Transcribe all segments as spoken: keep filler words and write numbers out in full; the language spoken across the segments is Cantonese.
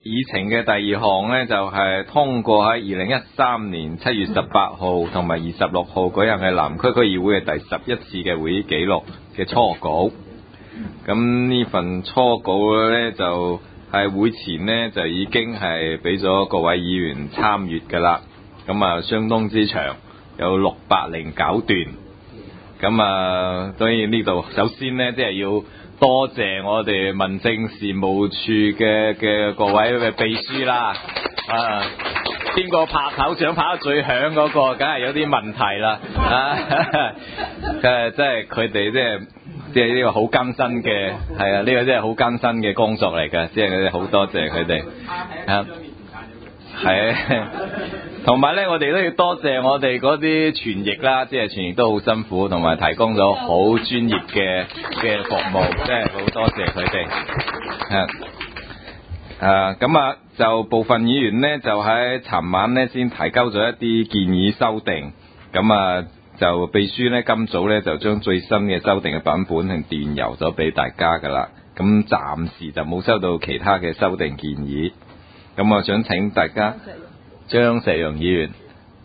議程嘅第二項呢，就係、是、通過喺二零一三年七月十八號同埋二十六號舉行嘅南區區議會嘅第十一次嘅會議記錄嘅初稿。咁呢份初稿呢，就係會前呢，就已經係俾咗各位議員參閱㗎啦。咁啊，相當之長，有六百零九段。咁啊，所以呢度首先呢，即係要多謝我哋民政事務處嘅嘅各位嘅秘書啦。啊，邊個拍手掌拍得最響嗰個，梗係有啲問題啦。啊，誒，即係佢哋即係即係呢個好艱辛嘅，係啊，呢個真係好艱辛嘅工作嚟㗎，即係佢哋好多謝佢哋。啊，係。同埋咧，我哋都要多謝我哋嗰啲傳譯啦，即係傳譯都好辛苦，同埋提供咗好專業嘅嘅服務，即係好多謝佢哋。誒，咁啊，就部分議員呢，就喺尋晚呢先提交咗一啲建議修訂，咁啊，就秘書呢，今早呢，就將最新嘅修訂嘅版本係電郵咗俾大家㗎啦。咁暫時就冇收到其他嘅修訂建議。咁我想請大家。張石陽議員，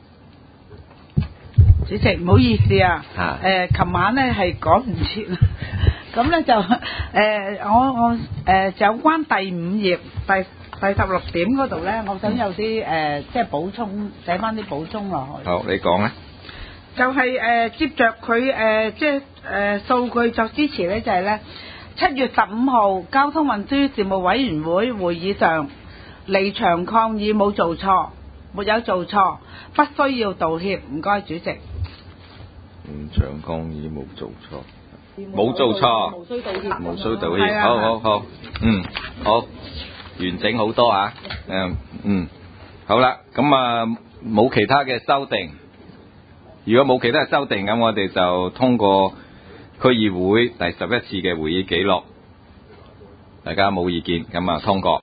主席唔好意思啊，誒、 啊， 琴、呃、晚咧係講唔切，咁咧就誒、呃、我我誒、呃、有關第五頁第第十六點嗰度咧，我想有啲誒、呃、即係補充，寫翻啲補充落去。 好，你講啊。 就係、是、誒、呃、接着佢誒、呃、即係誒數據作支持咧，就係咧七月十五號交通運輸事務委員會會議上離場抗議冇做錯。沒有做錯，不需要道歉。唔該，主席。 現場抗議冇做錯，冇做錯， 無需道歉， 無需道歉。 啊、 好好好，嗯，好，完整好多啊。嗯嗯，好啦，咁啊冇其他嘅修訂。如果冇其他嘅修訂，咁我哋就通過區議會第十一次嘅會議記錄。大家冇意見，咁啊通過。